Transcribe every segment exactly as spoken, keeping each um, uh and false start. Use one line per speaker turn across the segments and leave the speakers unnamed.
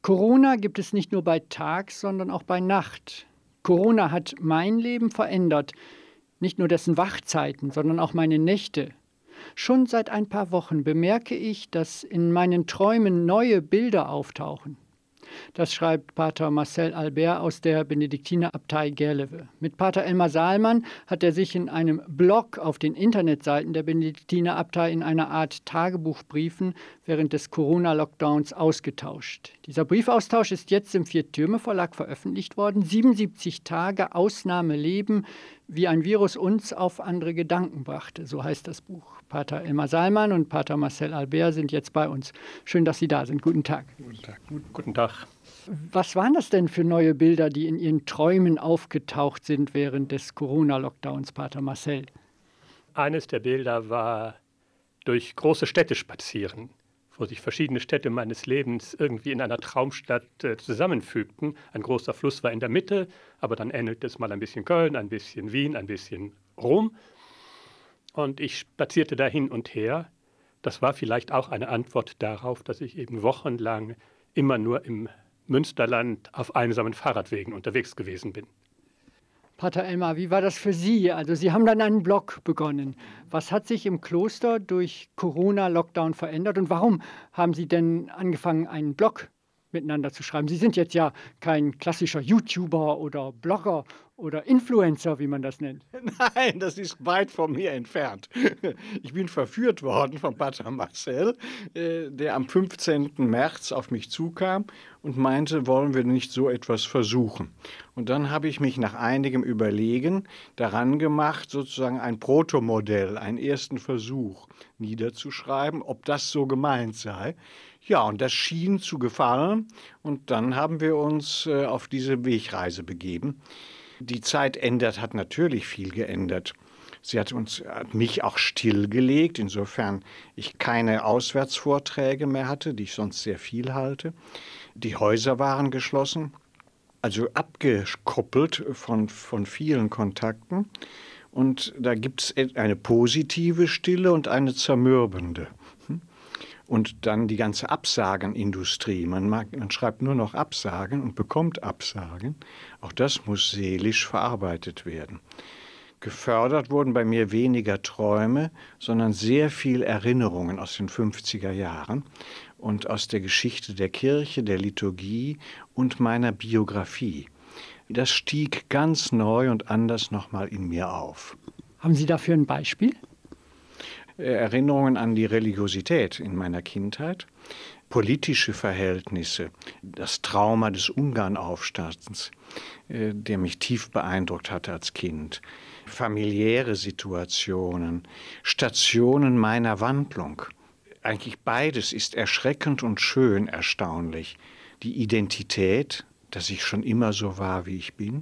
Corona gibt es nicht nur bei Tag, sondern auch bei Nacht. Corona hat mein Leben verändert. Nicht nur dessen Wachzeiten, sondern auch meine Nächte. Schon seit ein paar Wochen bemerke ich, dass in meinen Träumen neue Bilder auftauchen. Das schreibt Pater Marcel Albert aus der Benediktinerabtei Gerlewe. Mit Pater Elmar Saalmann hat er sich in einem Blog auf den Internetseiten der Benediktinerabtei in einer Art Tagebuchbriefen während des Corona-Lockdowns ausgetauscht. Dieser Briefaustausch ist jetzt im Vier-Türme-Verlag veröffentlicht worden. siebenundsiebzig Tage Ausnahmeleben, wie ein Virus uns auf andere Gedanken brachte. So heißt das Buch. Pater Elmar Saalmann und Pater Marcel Albert sind jetzt bei uns. Schön, dass Sie da sind. Guten Tag.
Guten Tag. Guten Tag.
Was waren das denn für neue Bilder, die in Ihren Träumen aufgetaucht sind während des Corona-Lockdowns, Pater Marcel?
Eines der Bilder war durch große Städte spazieren, wo sich verschiedene Städte meines Lebens irgendwie in einer Traumstadt äh, zusammenfügten. Ein großer Fluss war in der Mitte, aber dann ähnelte es mal ein bisschen Köln, ein bisschen Wien, ein bisschen Rom. Und ich spazierte da hin und her. Das war vielleicht auch eine Antwort darauf, dass ich eben wochenlang immer nur im Münsterland auf einsamen Fahrradwegen unterwegs gewesen bin.
Pater Elmar, wie war das für Sie? Also Sie haben dann einen Blog begonnen. Was hat sich im Kloster durch Corona-Lockdown verändert und warum haben Sie denn angefangen, einen Blog miteinander zu schreiben? Sie sind jetzt ja kein klassischer YouTuber oder Blogger oder Influencer, wie man das nennt.
Nein, das ist weit von mir entfernt. Ich bin verführt worden von Pater Marcel, der am fünfzehnten März auf mich zukam und meinte, wollen wir nicht so etwas versuchen. Und dann habe ich mich nach einigem Überlegen daran gemacht, sozusagen ein Protomodell, einen ersten Versuch niederzuschreiben, ob das so gemeint sei. Ja, und das schien zu gefallen und dann haben wir uns äh, auf diese Wegreise begeben. Die Zeit ändert, hat natürlich viel geändert. Sie hat uns, hat mich auch stillgelegt, insofern ich keine Auswärtsvorträge mehr hatte, die ich sonst sehr viel halte. Die Häuser waren geschlossen, also abgekoppelt von, von vielen Kontakten. Und da gibt es eine positive Stille und eine zermürbende. Und dann die ganze Absagenindustrie. Man, mag, man schreibt nur noch Absagen und bekommt Absagen. Auch das muss seelisch verarbeitet werden. Gefördert wurden bei mir weniger Träume, sondern sehr viel Erinnerungen aus den fünfziger Jahren und aus der Geschichte der Kirche, der Liturgie und meiner Biografie. Das stieg ganz neu und anders nochmal in mir auf.
Haben Sie dafür ein Beispiel?
Erinnerungen an die Religiosität in meiner Kindheit, politische Verhältnisse, das Trauma des Ungarnaufstands, der mich tief beeindruckt hatte als Kind, familiäre Situationen, Stationen meiner Wandlung. Eigentlich beides ist erschreckend und schön erstaunlich. Die Identität, dass ich schon immer so war, wie ich bin,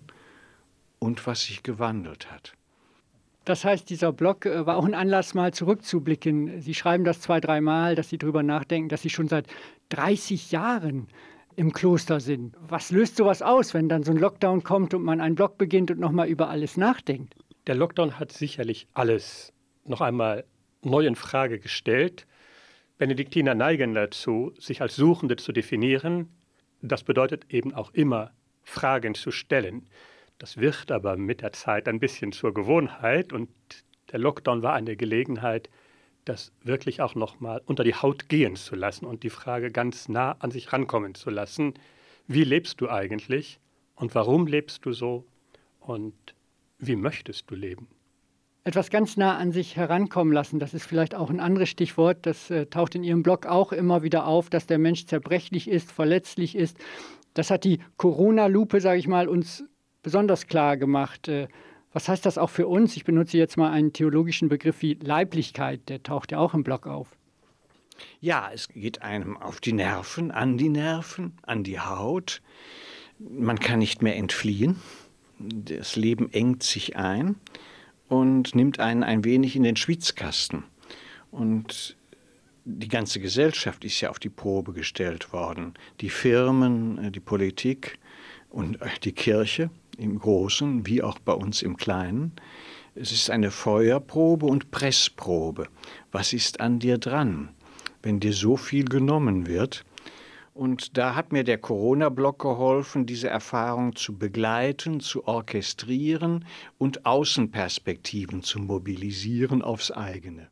und was sich gewandelt hat.
Das heißt, dieser Blog war auch ein Anlass, mal zurückzublicken. Sie schreiben das zwei, dreimal, dass Sie darüber nachdenken, dass Sie schon seit dreißig Jahren im Kloster sind. Was löst sowas aus, wenn dann so ein Lockdown kommt und man einen Blog beginnt und nochmal über alles nachdenkt?
Der Lockdown hat sicherlich alles noch einmal neu in Frage gestellt. Benediktiner neigen dazu, sich als Suchende zu definieren. Das bedeutet eben auch immer, Fragen zu stellen. Das wird aber mit der Zeit ein bisschen zur Gewohnheit und der Lockdown war eine Gelegenheit, das wirklich auch noch mal unter die Haut gehen zu lassen und die Frage ganz nah an sich rankommen zu lassen. Wie lebst du eigentlich und warum lebst du so und wie möchtest du leben?
Etwas ganz nah an sich herankommen lassen, das ist vielleicht auch ein anderes Stichwort, das äh, taucht in Ihrem Blog auch immer wieder auf, dass der Mensch zerbrechlich ist, verletzlich ist. Das hat die Corona-Lupe, sage ich mal, uns besonders klar gemacht. Was heißt das auch für uns? Ich benutze jetzt mal einen theologischen Begriff wie Leiblichkeit, der taucht ja auch im Blog auf.
Ja, es geht einem auf die Nerven, an die Nerven, an die Haut. Man kann nicht mehr entfliehen. Das Leben engt sich ein und nimmt einen ein wenig in den Schwitzkasten. Und die ganze Gesellschaft ist ja auf die Probe gestellt worden. Die Firmen, die Politik und die Kirche. Im Großen wie auch bei uns im Kleinen. Es ist eine Feuerprobe und Pressprobe. Was ist an dir dran, wenn dir so viel genommen wird? Und da hat mir der Corona-Block geholfen, diese Erfahrung zu begleiten, zu orchestrieren und Außenperspektiven zu mobilisieren aufs eigene.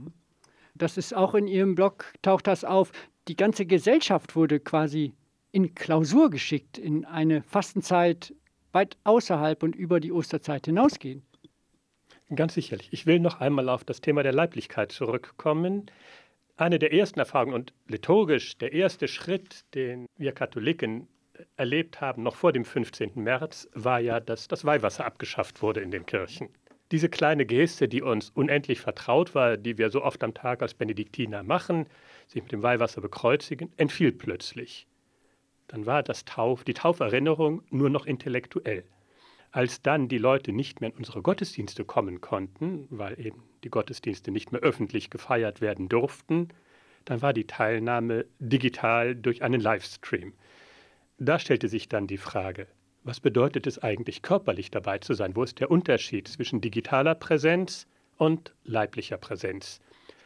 Das ist auch in Ihrem Blog, taucht das auf. Die ganze Gesellschaft wurde quasi in Klausur geschickt, in eine Fastenzeit weit außerhalb und über die Osterzeit hinausgehen.
Ganz sicherlich. Ich will noch einmal auf das Thema der Leiblichkeit zurückkommen. Eine der ersten Erfahrungen und liturgisch der erste Schritt, den wir Katholiken erlebt haben, noch vor dem fünfzehnten März, war ja, dass das Weihwasser abgeschafft wurde in den Kirchen. Diese kleine Geste, die uns unendlich vertraut war, die wir so oft am Tag als Benediktiner machen, sich mit dem Weihwasser bekreuzigen, entfiel plötzlich. Dann war das Tauf, die Tauferinnerung nur noch intellektuell. Als dann die Leute nicht mehr in unsere Gottesdienste kommen konnten, weil eben die Gottesdienste nicht mehr öffentlich gefeiert werden durften, dann war die Teilnahme digital durch einen Livestream. Da stellte sich dann die Frage, was bedeutet es eigentlich, körperlich dabei zu sein? Wo ist der Unterschied zwischen digitaler Präsenz und leiblicher Präsenz?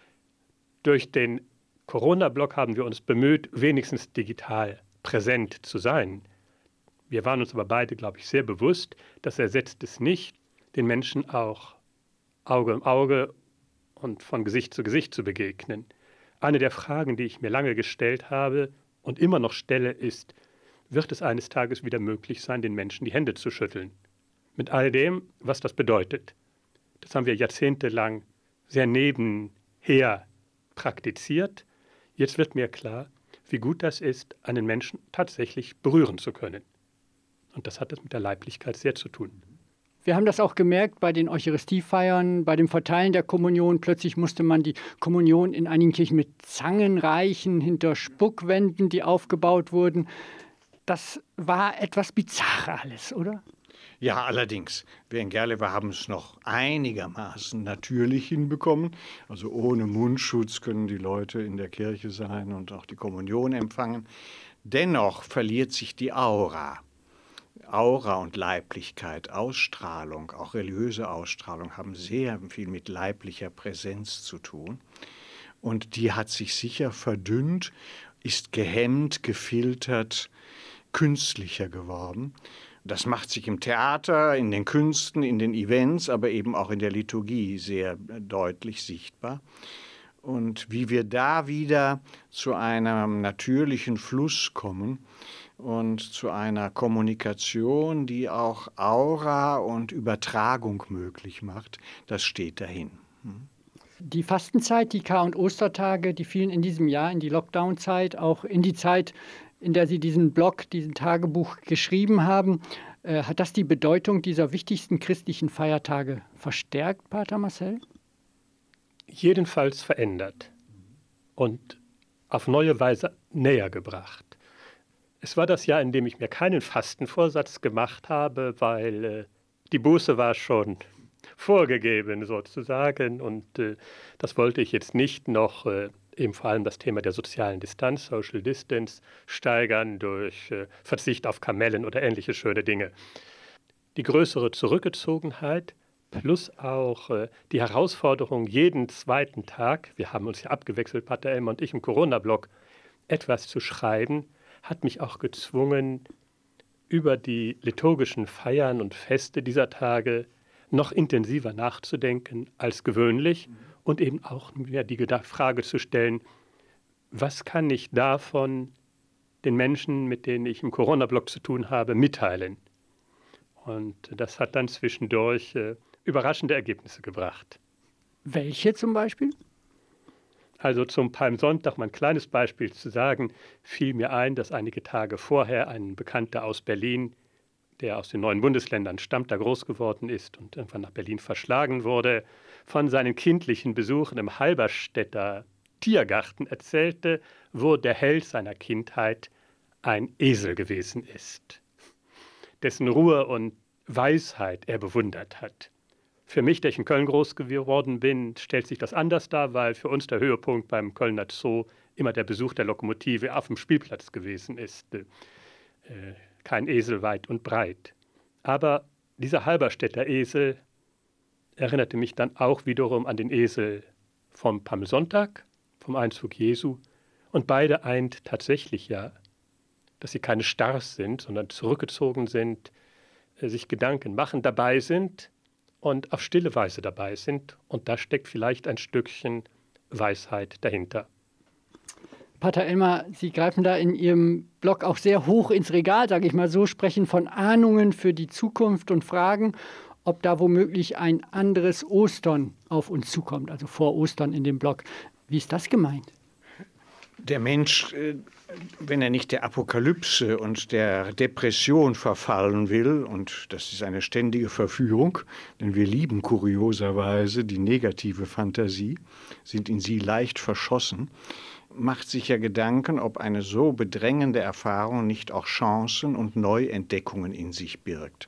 Durch den Corona-Block haben wir uns bemüht, wenigstens digital präsent zu sein. Wir waren uns aber beide, glaube ich, sehr bewusst, das ersetzt es nicht, den Menschen auch Auge um Auge und von Gesicht zu Gesicht zu begegnen. Eine der Fragen, die ich mir lange gestellt habe und immer noch stelle, ist, wird es eines Tages wieder möglich sein, den Menschen die Hände zu schütteln? Mit all dem, was das bedeutet. Das haben wir jahrzehntelang sehr nebenher praktiziert. Jetzt wird mir klar, wie gut das ist, einen Menschen tatsächlich berühren zu können. Und das hat es mit der Leiblichkeit sehr zu tun.
Wir haben das auch gemerkt bei den Eucharistiefeiern, bei dem Verteilen der Kommunion. Plötzlich musste man die Kommunion in einigen Kirchen mit Zangen reichen, hinter Spuckwänden, die aufgebaut wurden. Das war etwas bizarr alles, oder?
Ja, allerdings. Wir in Gerlewe haben es noch einigermaßen natürlich hinbekommen. Also ohne Mundschutz können die Leute in der Kirche sein und auch die Kommunion empfangen. Dennoch verliert sich die Aura. Aura und Leiblichkeit, Ausstrahlung, auch religiöse Ausstrahlung haben sehr viel mit leiblicher Präsenz zu tun. Und die hat sich sicher verdünnt, ist gehemmt, gefiltert, künstlicher geworden. Das macht sich im Theater, in den Künsten, in den Events, aber eben auch in der Liturgie sehr deutlich sichtbar. Und wie wir da wieder zu einem natürlichen Fluss kommen und zu einer Kommunikation, die auch Aura und Übertragung möglich macht, das steht dahin.
Die Fastenzeit, die Kar- und Ostertage, die fielen in diesem Jahr in die Lockdown-Zeit, auch in die Zeit, in der Sie diesen Blog, diesen Tagebuch geschrieben haben. Äh, hat das die Bedeutung dieser wichtigsten christlichen Feiertage verstärkt, Pater Marcel?
Jedenfalls verändert und auf neue Weise näher gebracht. Es war das Jahr, in dem ich mir keinen Fastenvorsatz gemacht habe, weil äh, die Buße war schon vorgegeben sozusagen und äh, das wollte ich jetzt nicht noch äh, eben vor allem das Thema der sozialen Distanz, Social Distance, steigern durch äh, Verzicht auf Kamellen oder ähnliche schöne Dinge. Die größere Zurückgezogenheit plus auch äh, die Herausforderung, jeden zweiten Tag, wir haben uns ja abgewechselt, Pater Elmer und ich im Corona-Blog, etwas zu schreiben, hat mich auch gezwungen, über die liturgischen Feiern und Feste dieser Tage noch intensiver nachzudenken als gewöhnlich und eben auch mir die Frage zu stellen, was kann ich davon den Menschen, mit denen ich im Corona-Blog zu tun habe, mitteilen? Und das hat dann zwischendurch äh, überraschende Ergebnisse gebracht.
Welche zum Beispiel?
Also zum Palmsonntag, mal ein kleines Beispiel zu sagen, fiel mir ein, dass einige Tage vorher ein Bekannter aus Berlin, der aus den neuen Bundesländern stammt, da groß geworden ist und irgendwann nach Berlin verschlagen wurde, von seinen kindlichen Besuchen im Halberstädter Tiergarten erzählte, wo der Held seiner Kindheit ein Esel gewesen ist, dessen Ruhe und Weisheit er bewundert hat. Für mich, der ich in Köln groß geworden bin, stellt sich das anders dar, weil für uns der Höhepunkt beim Kölner Zoo immer der Besuch der Lokomotive auf dem Spielplatz gewesen ist. Äh, kein Esel weit und breit. Aber dieser Halberstädter Esel erinnerte mich dann auch wiederum an den Esel vom Palmsonntag, vom Einzug Jesu. Und beide eint tatsächlich ja dass sie keine Stars sind, sondern zurückgezogen sind, äh, sich Gedanken machen, dabei sind und auf stille Weise dabei sind. Und da steckt vielleicht ein Stückchen Weisheit dahinter.
Pater Elmer, Sie greifen da in Ihrem Blog auch sehr hoch ins Regal, sage ich mal so, sprechen von Ahnungen für die Zukunft und fragen, ob da womöglich ein anderes Ostern auf uns zukommt, also vor Ostern in dem Blog. Wie ist das gemeint?
Der Mensch, wenn er nicht der Apokalypse und der Depression verfallen will, und das ist eine ständige Verführung, denn wir lieben kurioserweise die negative Fantasie, sind in sie leicht verschossen, macht sich ja Gedanken, ob eine so bedrängende Erfahrung nicht auch Chancen und Neuentdeckungen in sich birgt.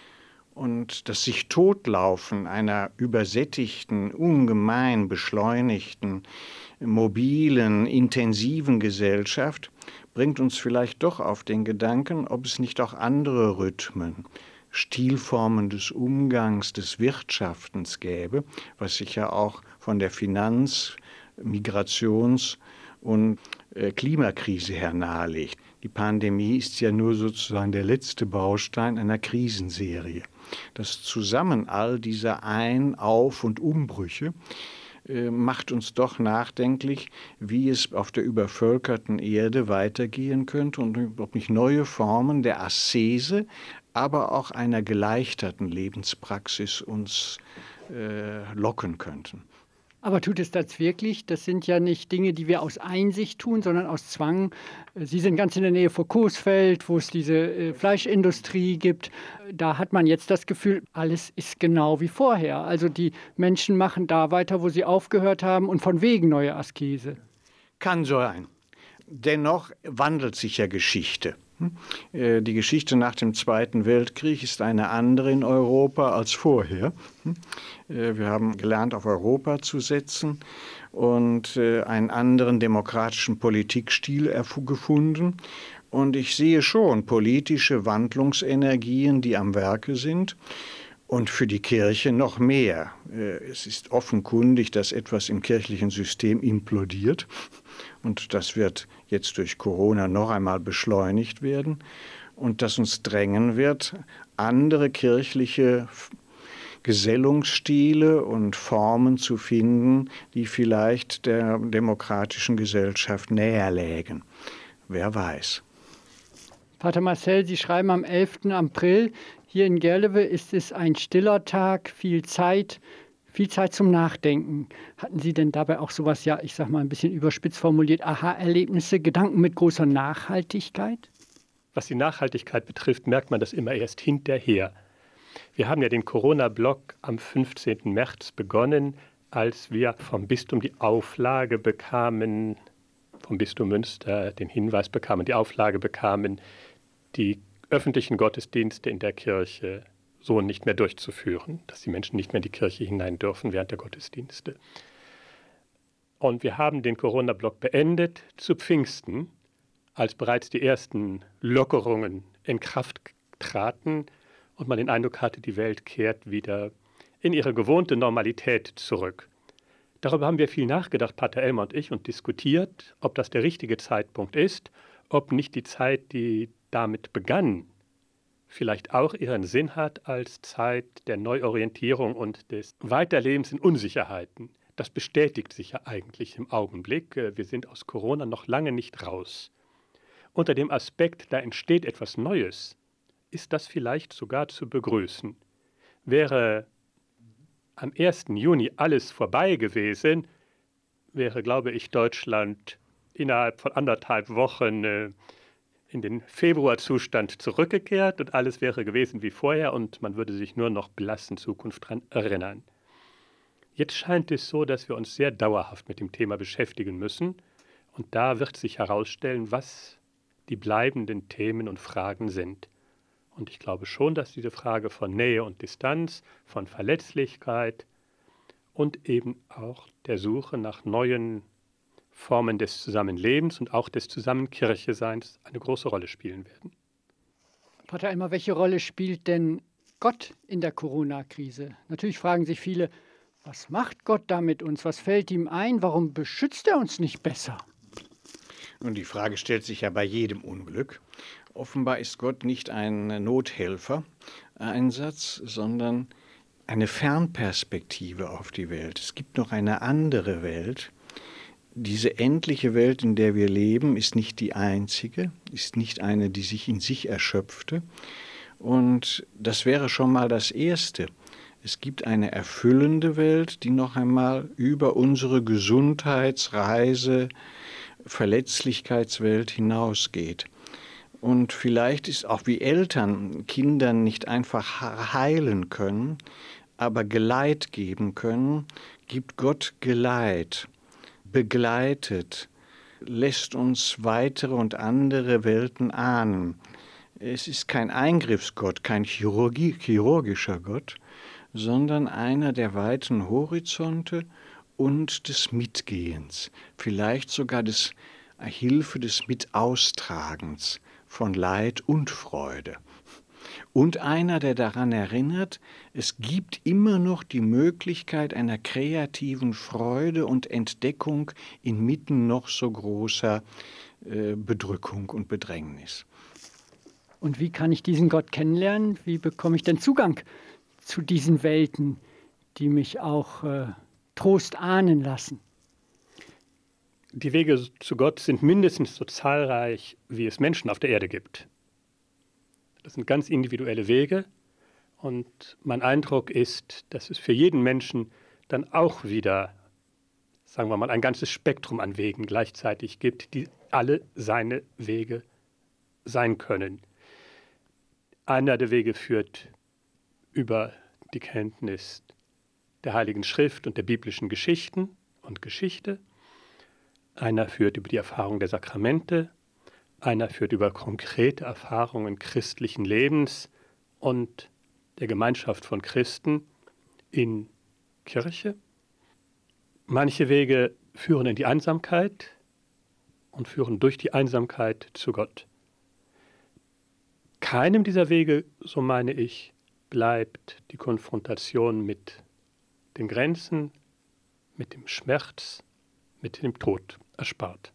Und das sich Totlaufen einer übersättigten, ungemein beschleunigten, mobilen, intensiven Gesellschaft bringt uns vielleicht doch auf den Gedanken, ob es nicht auch andere Rhythmen, Stilformen des Umgangs, des Wirtschaftens gäbe, was sich ja auch von der Finanz-, Migrations- und äh, Klimakrise her nahelegt. Die Pandemie ist ja nur sozusagen der letzte Baustein einer Krisenserie. Das Zusammen all dieser Ein-, Auf- und Umbrüche äh, macht uns doch nachdenklich, wie es auf der übervölkerten Erde weitergehen könnte und ob nicht neue Formen der Askese, aber auch einer geleichterten Lebenspraxis uns äh, locken könnten.
Aber tut es das wirklich? Das sind ja nicht Dinge, die wir aus Einsicht tun, sondern aus Zwang. Sie sind ganz in der Nähe von Coesfeld, wo es diese äh, Fleischindustrie gibt. Da hat man jetzt das Gefühl, alles ist genau wie vorher. Also die Menschen machen da weiter, wo sie aufgehört haben und von wegen neue Askese.
Kann so sein. Dennoch wandelt sich ja Geschichte. Die Geschichte nach dem Zweiten Weltkrieg ist eine andere in Europa als vorher. Wir haben gelernt, auf Europa zu setzen und einen anderen demokratischen Politikstil gefunden. Und ich sehe schon politische Wandlungsenergien, die am Werke sind. Und für die Kirche noch mehr. Es ist offenkundig, dass etwas im kirchlichen System implodiert. Und das wird jetzt durch Corona noch einmal beschleunigt werden. Und das uns drängen wird, andere kirchliche Gesellungsstile und Formen zu finden, die vielleicht der demokratischen Gesellschaft näher lägen. Wer weiß.
Pater Marcel, Sie schreiben am elften April, hier in Gerlewe ist es ein stiller Tag, viel Zeit, viel Zeit zum Nachdenken. Hatten Sie denn dabei auch sowas, ja, ich sag mal ein bisschen überspitzt formuliert, Aha-Erlebnisse, Gedanken mit großer Nachhaltigkeit?
Was die Nachhaltigkeit betrifft, merkt man das immer erst hinterher. Wir haben ja den Corona-Block am fünfzehnten März begonnen, als wir vom Bistum die Auflage bekamen, vom Bistum Münster den Hinweis bekamen, die Auflage bekamen, die öffentlichen Gottesdienste in der Kirche so nicht mehr durchzuführen, dass die Menschen nicht mehr in die Kirche hinein dürfen während der Gottesdienste. Und wir haben den Corona-Block beendet zu Pfingsten, als bereits die ersten Lockerungen in Kraft traten und man den Eindruck hatte, die Welt kehrt wieder in ihre gewohnte Normalität zurück. Darüber haben wir viel nachgedacht, Pater Elmer und ich, und diskutiert, ob das der richtige Zeitpunkt ist, ob nicht die Zeit, die damit begann, vielleicht auch ihren Sinn hat als Zeit der Neuorientierung und des Weiterlebens in Unsicherheiten. Das bestätigt sich ja eigentlich im Augenblick. Wir sind aus Corona noch lange nicht raus. Unter dem Aspekt, da entsteht etwas Neues, ist das vielleicht sogar zu begrüßen. Wäre am ersten Juni alles vorbei gewesen, wäre, glaube ich, Deutschland innerhalb von anderthalb Wochen äh, in den Februarzustand zurückgekehrt und alles wäre gewesen wie vorher und man würde sich nur noch blass in Zukunft daran erinnern. Jetzt scheint es so, dass wir uns sehr dauerhaft mit dem Thema beschäftigen müssen und da wird sich herausstellen, was die bleibenden Themen und Fragen sind. Und ich glaube schon, dass diese Frage von Nähe und Distanz, von Verletzlichkeit und eben auch der Suche nach neuen Formen des Zusammenlebens und auch des Zusammenkircheseins eine große Rolle spielen werden.
Pater Elmer, welche Rolle spielt denn Gott in der Corona-Krise? Natürlich fragen sich viele, was macht Gott da mit uns? Was fällt ihm ein? Warum beschützt er uns nicht besser?
Und die Frage stellt sich ja bei jedem Unglück. Offenbar ist Gott nicht ein Nothelfer-Einsatz, sondern eine Fernperspektive auf die Welt. Es gibt noch eine andere Welt. Diese endliche Welt, in der wir leben, ist nicht die einzige, ist nicht eine, die sich in sich erschöpfte. Und das wäre schon mal das Erste. Es gibt eine erfüllende Welt, die noch einmal über unsere Gesundheitsreise, Verletzlichkeitswelt hinausgeht. Und vielleicht ist auch wie Eltern Kindern nicht einfach heilen können, aber Geleit geben können, gibt Gott Geleit, begleitet, lässt uns weitere und andere Welten ahnen. Es ist kein Eingriffsgott, kein Chirurgie, chirurgischer Gott, sondern einer der weiten Horizonte und des Mitgehens, vielleicht sogar des Hilfe des Mitaustragens von Leid und Freude. Und einer, der daran erinnert, es gibt immer noch die Möglichkeit einer kreativen Freude und Entdeckung inmitten noch so großer äh, Bedrückung und Bedrängnis.
Und wie kann ich diesen Gott kennenlernen? Wie bekomme ich denn Zugang zu diesen Welten, die mich auch äh, Trost ahnen lassen?
Die Wege zu Gott sind mindestens so zahlreich, wie es Menschen auf der Erde gibt. Das sind ganz individuelle Wege und mein Eindruck ist, dass es für jeden Menschen dann auch wieder, sagen wir mal, ein ganzes Spektrum an Wegen gleichzeitig gibt, die alle seine Wege sein können. Einer der Wege führt über die Kenntnis der Heiligen Schrift und der biblischen Geschichten und Geschichte. Einer führt über die Erfahrung der Sakramente. Einer führt über konkrete Erfahrungen christlichen Lebens und der Gemeinschaft von Christen in Kirche. Manche Wege führen in die Einsamkeit und führen durch die Einsamkeit zu Gott. Keinem dieser Wege, so meine ich, bleibt die Konfrontation mit den Grenzen, mit dem Schmerz, mit dem Tod erspart.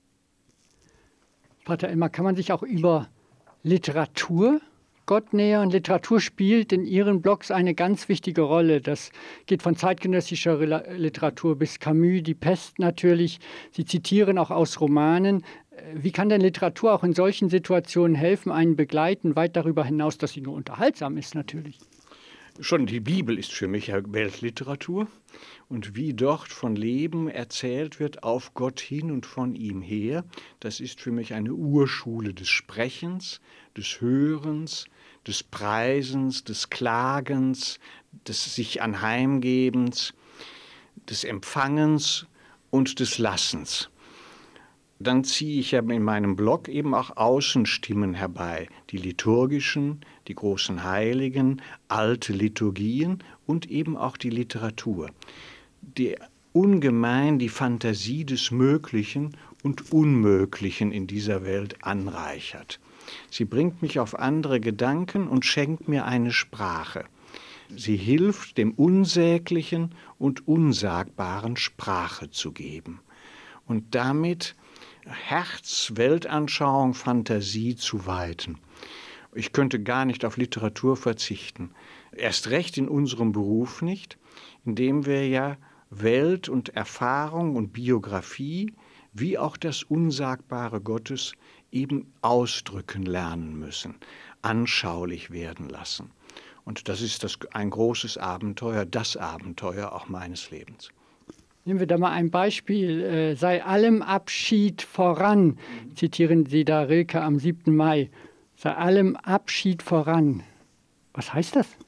Pater Elmar, kann man sich auch über Literatur Gott nähern? Literatur spielt in Ihren Blogs eine ganz wichtige Rolle. Das geht von zeitgenössischer Literatur bis Camus, die Pest natürlich. Sie zitieren auch aus Romanen. Wie kann denn Literatur auch in solchen Situationen helfen, einen begleiten, weit darüber hinaus, dass sie nur unterhaltsam ist natürlich?
Schon die Bibel ist für mich Weltliteratur. Und wie dort von Leben erzählt wird, auf Gott hin und von ihm her, das ist für mich eine Urschule des Sprechens, des Hörens, des Preisens, des Klagens, des sich Anheimgebens, des Empfangens und des Lassens. Dann ziehe ich ja in meinem Blog eben auch Außenstimmen herbei, die liturgischen, die großen Heiligen, alte Liturgien und eben auch die Literatur, die ungemein die Fantasie des Möglichen und Unmöglichen in dieser Welt anreichert. Sie bringt mich auf andere Gedanken und schenkt mir eine Sprache. Sie hilft, dem Unsäglichen und Unsagbaren Sprache zu geben und damit Herz, Weltanschauung, Fantasie zu weiten. Ich könnte gar nicht auf Literatur verzichten. Erst recht in unserem Beruf nicht, indem wir ja Welt und Erfahrung und Biografie, wie auch das Unsagbare Gottes, eben ausdrücken lernen müssen, anschaulich werden lassen. Und das ist das, ein großes Abenteuer, das Abenteuer auch meines Lebens.
Nehmen wir da mal ein Beispiel. Äh, sei allem Abschied voran, zitieren Sie da Rilke am siebten Mai. Sei allem Abschied voran. Was heißt das?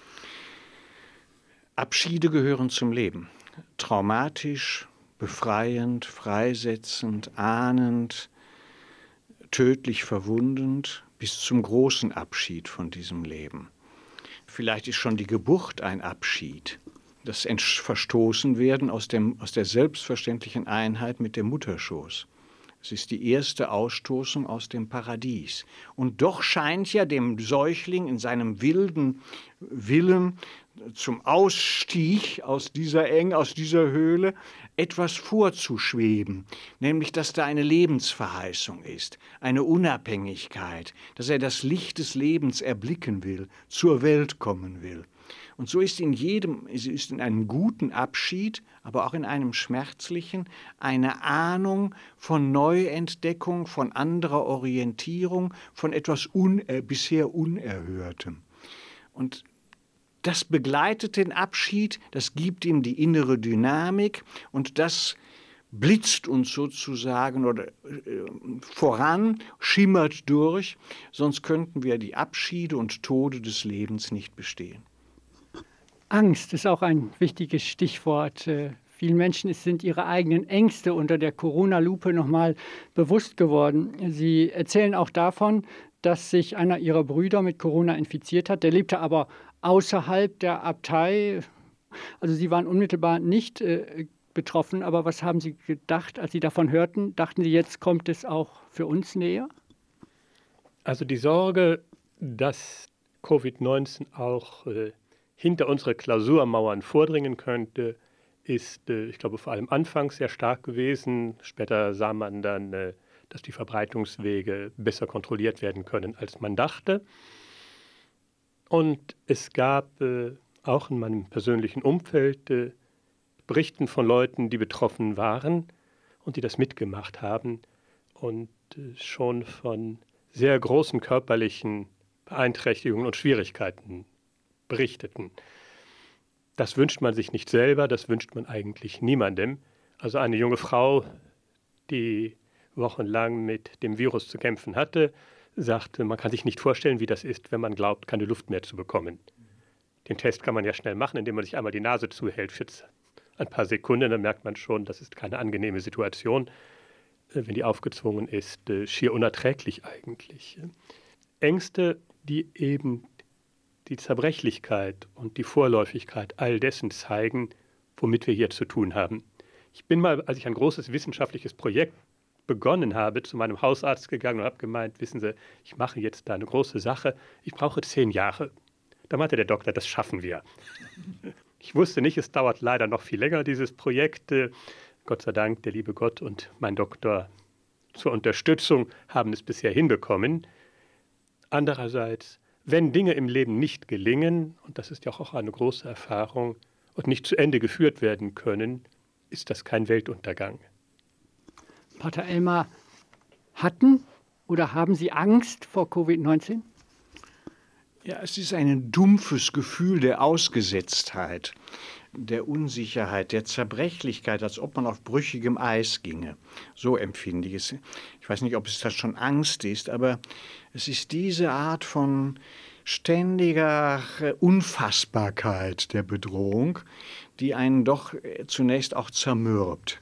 Abschiede gehören zum Leben. Traumatisch, befreiend, freisetzend, ahnend, tödlich verwundend, bis zum großen Abschied von diesem Leben. Vielleicht ist schon die Geburt ein Abschied. Das Verstoßenwerden aus, dem, aus der selbstverständlichen Einheit mit dem Mutterschoß. Es ist die erste Ausstoßung aus dem Paradies. Und doch scheint ja dem Säugling in seinem wilden Willen zum Ausstieg aus dieser Eng, aus dieser Höhle etwas vorzuschweben, nämlich dass da eine Lebensverheißung ist, eine Unabhängigkeit, dass er das Licht des Lebens erblicken will, zur Welt kommen will. Und so ist in jedem, es ist in einem guten Abschied, aber auch in einem schmerzlichen, eine Ahnung von Neuentdeckung, von anderer Orientierung, von etwas un, äh, bisher Unerhörtem. Und das begleitet den Abschied, das gibt ihm die innere Dynamik und das blitzt uns sozusagen oder äh, voran, schimmert durch, sonst könnten wir die Abschiede und Tode des Lebens nicht bestehen.
Angst ist auch ein wichtiges Stichwort. Äh, vielen Menschen sind ihre eigenen Ängste unter der Corona-Lupe nochmal bewusst geworden. Sie erzählen auch davon, dass sich einer ihrer Brüder mit Corona infiziert hat. Der lebte aber außerhalb der Abtei. Also Sie waren unmittelbar nicht äh, betroffen, aber was haben Sie gedacht, als Sie davon hörten? Dachten Sie, jetzt kommt es auch für uns näher?
Also die Sorge, dass Covid neunzehn auch äh, hinter unsere Klausurmauern vordringen könnte, ist, äh, ich glaube, vor allem anfangs sehr stark gewesen. Später sah man dann, äh, dass die Verbreitungswege besser kontrolliert werden können, als man dachte. Und es gab äh, auch in meinem persönlichen Umfeld äh, Berichten von Leuten, die betroffen waren und die das mitgemacht haben und äh, schon von sehr großen körperlichen Beeinträchtigungen und Schwierigkeiten berichteten. Das wünscht man sich nicht selber, das wünscht man eigentlich niemandem. Also eine junge Frau, die wochenlang mit dem Virus zu kämpfen hatte, sagte, man kann sich nicht vorstellen, wie das ist, wenn man glaubt, keine Luft mehr zu bekommen. Den Test kann man ja schnell machen, indem man sich einmal die Nase zuhält für ein paar Sekunden. Dann merkt man schon, das ist keine angenehme Situation, wenn die aufgezwungen ist, schier unerträglich eigentlich. Ängste, die eben die Zerbrechlichkeit und die Vorläufigkeit all dessen zeigen, womit wir hier zu tun haben. Ich bin mal, als ich ein großes wissenschaftliches Projekt begonnen habe, zu meinem Hausarzt gegangen und habe gemeint, wissen Sie, ich mache jetzt da eine große Sache, ich brauche zehn Jahre. Da meinte der Doktor, das schaffen wir. Ich wusste nicht, es dauert leider noch viel länger, dieses Projekt. Gott sei Dank, der liebe Gott und mein Doktor zur Unterstützung haben es bisher hinbekommen. Andererseits, wenn Dinge im Leben nicht gelingen, und das ist ja auch eine große Erfahrung, und nicht zu Ende geführt werden können, ist das kein Weltuntergang.
Pater Elmar, hatten oder haben Sie Angst vor Covid neunzehn?
Ja, es ist ein dumpfes Gefühl der Ausgesetztheit, der Unsicherheit, der Zerbrechlichkeit, als ob man auf brüchigem Eis ginge. So empfinde ich es. Ich weiß nicht, ob es das schon Angst ist, aber es ist diese Art von ständiger Unfassbarkeit der Bedrohung, die einen doch zunächst auch zermürbt.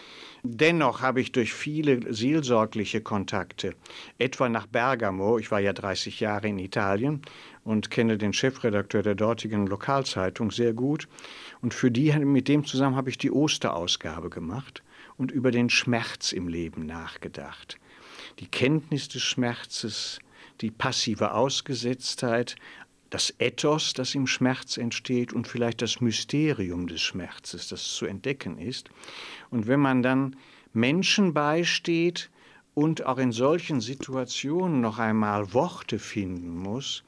Dennoch habe ich durch viele seelsorgliche Kontakte, etwa nach Bergamo, ich war ja dreißig Jahre in Italien und kenne den Chefredakteur der dortigen Lokalzeitung sehr gut, und für die, mit dem zusammen habe ich die Osterausgabe gemacht und über den Schmerz im Leben nachgedacht. Die Kenntnis des Schmerzes, die passive Ausgesetztheit, das Ethos, das im Schmerz entsteht, und vielleicht das Mysterium des Schmerzes, das zu entdecken ist. Und wenn man dann Menschen beisteht und auch in solchen Situationen noch einmal Worte finden muss,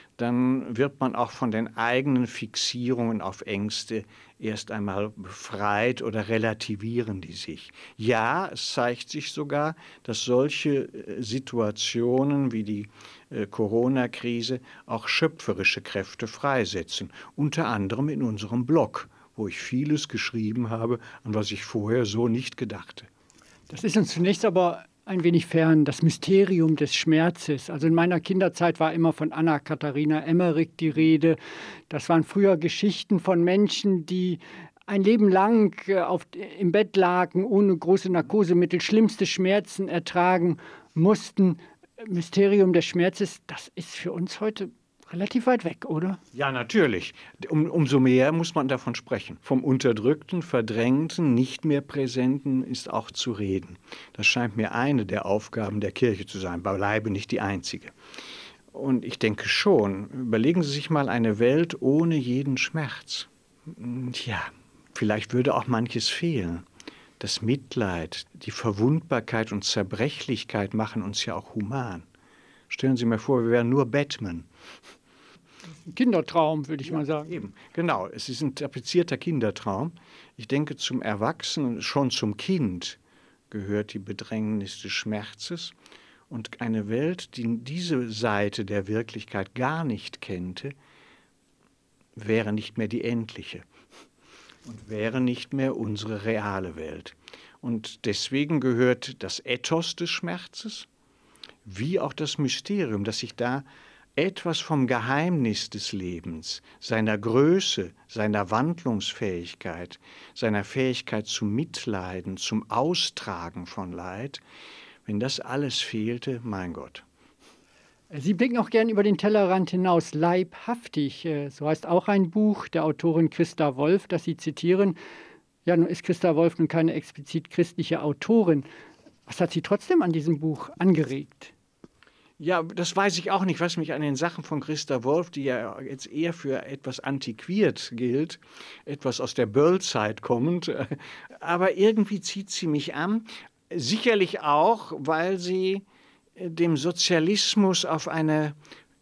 dann wird man auch von den eigenen Fixierungen auf Ängste erst einmal befreit oder relativieren die sich. Ja, es zeigt sich sogar, dass solche Situationen wie die äh, Corona-Krise auch schöpferische Kräfte freisetzen, unter anderem in unserem Blog, wo ich vieles geschrieben habe, an was ich vorher so nicht gedachte.
Das ist uns zunächst aber ein wenig fern, das Mysterium des Schmerzes. Also in meiner Kinderzeit war immer von Anna-Katharina Emmerich die Rede. Das waren früher Geschichten von Menschen, die ein Leben lang auf, im Bett lagen, ohne große Narkosemittel, schlimmste Schmerzen ertragen mussten. Mysterium des Schmerzes, das ist für uns heute relativ weit weg, oder?
Ja, natürlich. Um, umso mehr muss man davon sprechen. Vom Unterdrückten, Verdrängten, nicht mehr Präsenten ist auch zu reden. Das scheint mir eine der Aufgaben der Kirche zu sein, beileibe nicht die einzige. Und ich denke schon, überlegen Sie sich mal eine Welt ohne jeden Schmerz. Ja, vielleicht würde auch manches fehlen. das Mitleid, die Verwundbarkeit und Zerbrechlichkeit machen uns ja auch human. Stellen Sie mir vor, wir wären nur Batman.
Kindertraum, würde ich ja, mal sagen.
Eben. Genau, es ist ein tapezierter Kindertraum. Ich denke, zum Erwachsenen, schon zum Kind, gehört die Bedrängnis des Schmerzes. Und eine Welt, die diese Seite der Wirklichkeit gar nicht kennte, wäre nicht mehr die endliche und wäre nicht mehr unsere reale Welt. Und deswegen gehört das Ethos des Schmerzes wie auch das Mysterium, dass sich da etwas vom Geheimnis des Lebens, seiner Größe, seiner Wandlungsfähigkeit, seiner Fähigkeit zum Mitleiden, zum Austragen von Leid, wenn das alles fehlte, mein Gott.
Sie blicken auch gern über den Tellerrand hinaus, leibhaftig. So heißt auch ein Buch der Autorin Christa Wolf, das Sie zitieren. Ja, nun ist Christa Wolf nun keine explizit christliche Autorin. Was hat Sie trotzdem an diesem Buch angeregt?
Ja, das weiß ich auch nicht, was mich an den Sachen von Christa Wolf, die ja jetzt eher für etwas antiquiert gilt, etwas aus der Böll-Zeit kommend, aber irgendwie zieht sie mich an. Sicherlich auch, weil sie dem Sozialismus auf eine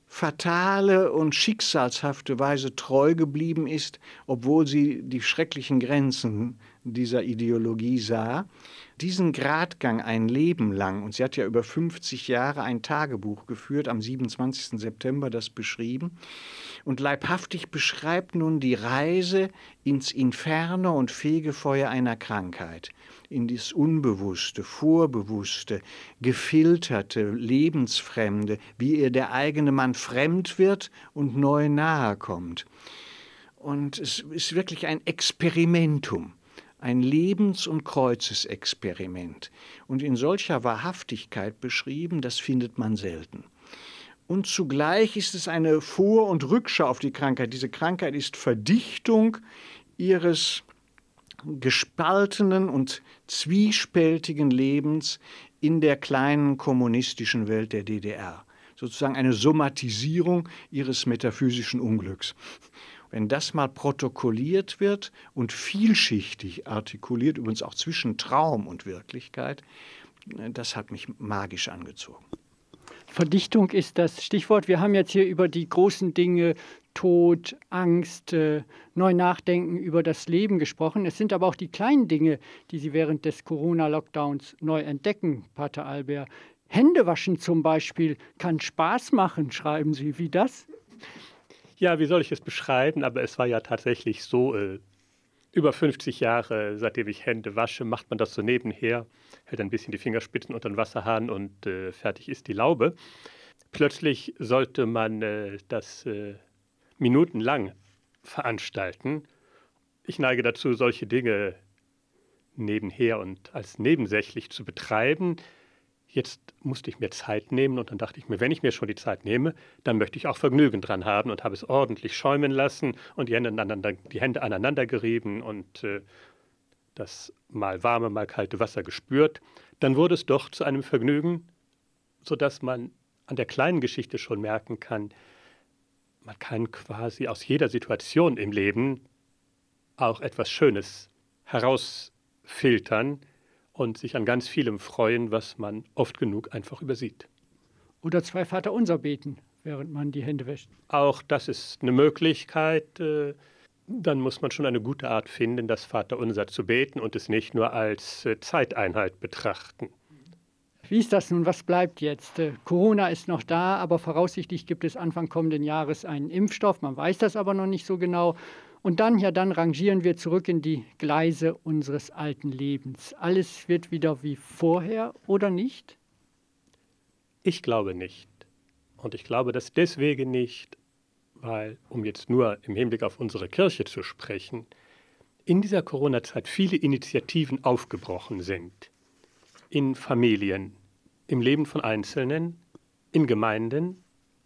fatale und schicksalshafte Weise treu geblieben ist, obwohl sie die schrecklichen Grenzen dieser Ideologie sah. Diesen Gradgang ein Leben lang, und sie hat ja über fünfzig Jahre ein Tagebuch geführt, am siebenundzwanzigsten September das beschrieben, und leibhaftig beschreibt nun die Reise ins Inferno und Fegefeuer einer Krankheit, in das Unbewusste, Vorbewusste, Gefilterte, Lebensfremde, wie ihr der eigene Mann fremd wird und neu nahe kommt. Und es ist wirklich ein Experimentum. Ein Lebens- und Kreuzesexperiment. Und in solcher Wahrhaftigkeit beschrieben, das findet man selten. Und zugleich ist es eine Vor- und Rückschau auf die Krankheit. Diese Krankheit ist Verdichtung ihres gespaltenen und zwiespältigen Lebens in der kleinen kommunistischen Welt der D D R. Sozusagen eine Somatisierung ihres metaphysischen Unglücks. Wenn das mal protokolliert wird und vielschichtig artikuliert, übrigens auch zwischen Traum und Wirklichkeit, das hat mich magisch angezogen.
Verdichtung ist das Stichwort. Wir haben jetzt hier über die großen Dinge, Tod, Angst, äh, neu nachdenken über das Leben gesprochen. Es sind aber auch die kleinen Dinge, die Sie während des Corona-Lockdowns neu entdecken, Pater Albert. Händewaschen zum Beispiel kann Spaß machen, schreiben Sie. Wie das?
Ja, wie soll ich es beschreiben? Aber es war ja tatsächlich so, äh, über fünfzig Jahre, seitdem ich Hände wasche, macht man das so nebenher, hält ein bisschen die Fingerspitzen unter den Wasserhahn und äh, fertig ist die Laube. Plötzlich sollte man äh, das äh, minutenlang veranstalten. Ich neige dazu, solche Dinge nebenher und als nebensächlich zu betreiben. Jetzt musste ich mir Zeit nehmen und dann dachte ich mir, wenn ich mir schon die Zeit nehme, dann möchte ich auch Vergnügen dran haben und habe es ordentlich schäumen lassen und die Hände aneinander, die Hände aneinander gerieben und äh, das mal warme, mal kalte Wasser gespürt. Dann wurde es doch zu einem Vergnügen, sodass man an der kleinen Geschichte schon merken kann, man kann quasi aus jeder Situation im Leben auch etwas Schönes herausfiltern und sich an ganz vielem freuen, was man oft genug einfach übersieht.
Oder zwei Vaterunser beten, während man die Hände wäscht.
Auch das ist eine Möglichkeit. Dann muss man schon eine gute Art finden, das Vaterunser zu beten und es nicht nur als Zeiteinheit betrachten.
Wie ist das nun? Was bleibt jetzt? Corona ist noch da, aber voraussichtlich gibt es Anfang kommenden Jahres einen Impfstoff. Man weiß das aber noch nicht so genau. Und dann, ja, dann rangieren wir zurück in die Gleise unseres alten Lebens. Alles wird wieder wie vorher, oder nicht?
Ich glaube nicht. Und ich glaube das deswegen nicht, weil, um jetzt nur im Hinblick auf unsere Kirche zu sprechen, in dieser Corona-Zeit viele Initiativen aufgebrochen sind. In Familien, im Leben von Einzelnen, in Gemeinden,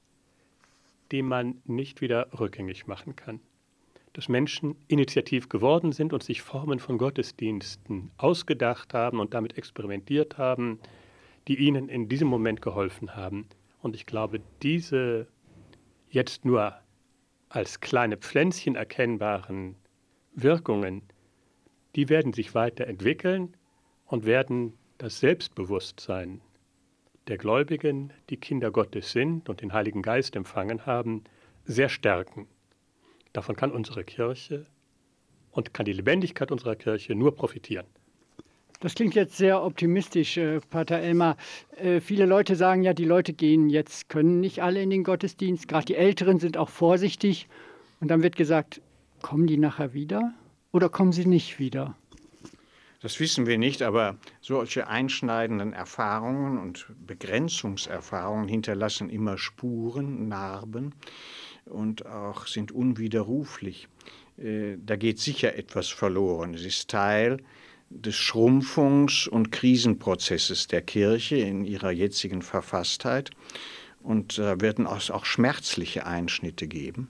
die man nicht wieder rückgängig machen kann. Dass Menschen initiativ geworden sind und sich Formen von Gottesdiensten ausgedacht haben und damit experimentiert haben, die ihnen in diesem Moment geholfen haben. Und ich glaube, diese jetzt nur als kleine Pflänzchen erkennbaren Wirkungen, die werden sich weiterentwickeln und werden das Selbstbewusstsein der Gläubigen, die Kinder Gottes sind und den Heiligen Geist empfangen haben, sehr stärken. Davon kann unsere Kirche und kann die Lebendigkeit unserer Kirche nur profitieren.
Das klingt jetzt sehr optimistisch, äh, Pater Elmar. Äh, viele Leute sagen ja, die Leute gehen jetzt, können nicht alle in den Gottesdienst. Gerade die Älteren sind auch vorsichtig. Und dann wird gesagt, kommen die nachher wieder oder kommen sie nicht wieder?
Das wissen wir nicht, aber solche einschneidenden Erfahrungen und Begrenzungserfahrungen hinterlassen immer Spuren, Narben und auch sind unwiderruflich. Da geht sicher etwas verloren. Es ist Teil des Schrumpfungs- und Krisenprozesses der Kirche in ihrer jetzigen Verfasstheit. Und da werden auch schmerzliche Einschnitte geben.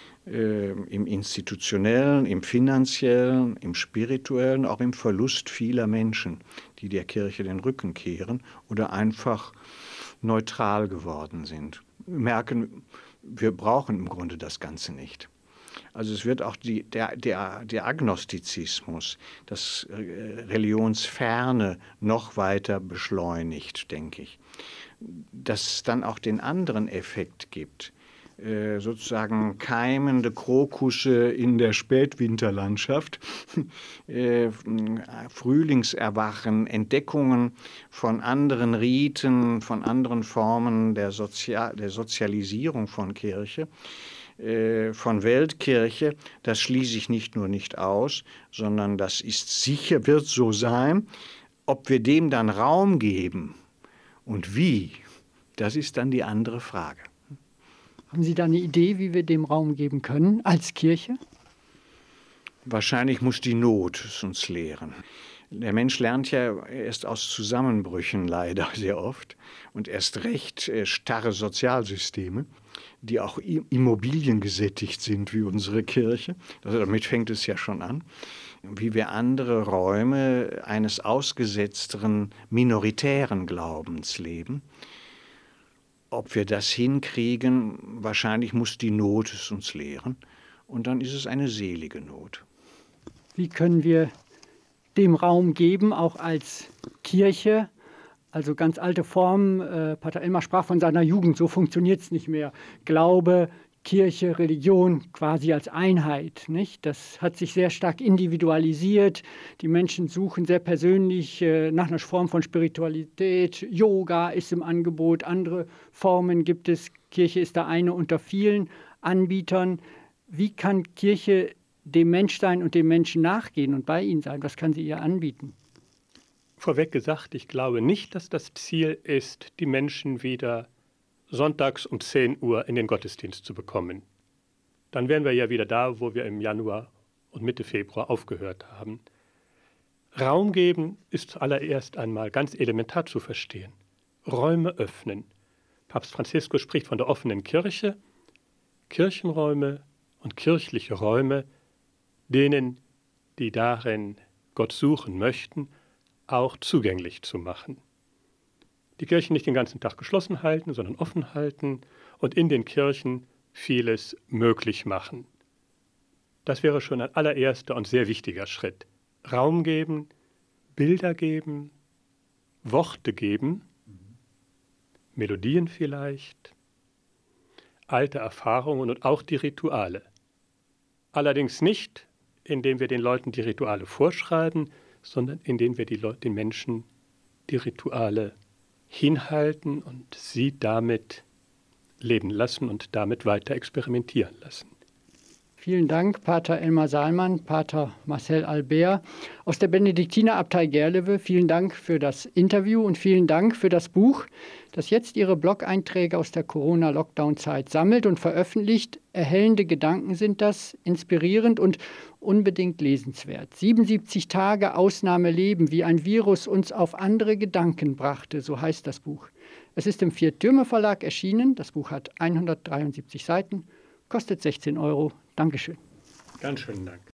Im institutionellen, im finanziellen, im spirituellen, auch im Verlust vieler Menschen, die der Kirche den Rücken kehren oder einfach neutral geworden sind. Wir merken, wir brauchen im Grunde das Ganze nicht. Also es wird auch die, der, der, der Agnostizismus, das Religionsferne noch weiter beschleunigt, denke ich. Dass es dann auch den anderen Effekt gibt, sozusagen keimende Krokusse in der Spätwinterlandschaft, äh, Frühlingserwachen, Entdeckungen von anderen Riten, von anderen Formen der, Sozial der Sozialisierung von Kirche, äh, von Weltkirche, das schließe ich nicht nur nicht aus, sondern das ist sicher, wird so sein. Ob wir dem dann Raum geben und wie, das ist dann die andere Frage.
Haben Sie da eine Idee, wie wir dem Raum geben können als Kirche?
Wahrscheinlich muss die Not es uns lehren. Der Mensch lernt ja erst aus Zusammenbrüchen leider sehr oft und erst recht starre Sozialsysteme, die auch immobiliengesättigt sind wie unsere Kirche. Also damit fängt es ja schon an. Wie wir andere Räume eines ausgesetzteren, minoritären Glaubens leben. Ob wir das hinkriegen, wahrscheinlich muss die Not es uns lehren. Und dann ist es eine selige Not.
Wie können wir dem Raum geben, auch als Kirche? Also ganz alte Formen. Äh, Pater Elmar sprach von seiner Jugend, so funktioniert es nicht mehr. Glaube, Kirche, Religion quasi als Einheit, nicht? Das hat sich sehr stark individualisiert. Die Menschen suchen sehr persönlich äh, nach einer Form von Spiritualität. Yoga ist im Angebot, andere Formen gibt es. Kirche ist da eine unter vielen Anbietern. Wie kann Kirche dem Menschsein und dem Menschen nachgehen und bei ihnen sein? Was kann sie ihr anbieten?
Vorweg gesagt, ich glaube nicht, dass das Ziel ist, die Menschen wieder sonntags um zehn Uhr in den Gottesdienst zu bekommen. Dann wären wir ja wieder da, wo wir im Januar und Mitte Februar aufgehört haben. Raum geben ist zuallererst einmal ganz elementar zu verstehen. Räume öffnen. Papst Franziskus spricht von der offenen Kirche, Kirchenräume und kirchliche Räume, denen, die darin Gott suchen möchten, auch zugänglich zu machen. Die Kirchen nicht den ganzen Tag geschlossen halten, sondern offen halten und in den Kirchen vieles möglich machen. Das wäre schon ein allererster und sehr wichtiger Schritt. Raum geben, Bilder geben, Worte geben, Melodien vielleicht, alte Erfahrungen und auch die Rituale. Allerdings nicht, indem wir den Leuten die Rituale vorschreiben, sondern indem wir die Leute, den Menschen die Rituale hinhalten und sie damit leben lassen und damit weiter experimentieren lassen.
Vielen Dank, Pater Elmar Saalmann, Pater Marcel Albert aus der Benediktinerabtei Gerlewe. Vielen Dank für das Interview und vielen Dank für das Buch, das jetzt Ihre Blog-Einträge aus der Corona-Lockdown-Zeit sammelt und veröffentlicht. Erhellende Gedanken sind das, inspirierend und unbedingt lesenswert. siebenundsiebzig Tage Ausnahmeleben, wie ein Virus uns auf andere Gedanken brachte, so heißt das Buch. Es ist im Vier-Türme-Verlag erschienen. Das Buch hat hundertdreiundsiebzig Seiten, kostet sechzehn Euro. Dankeschön.
Ganz schönen Dank.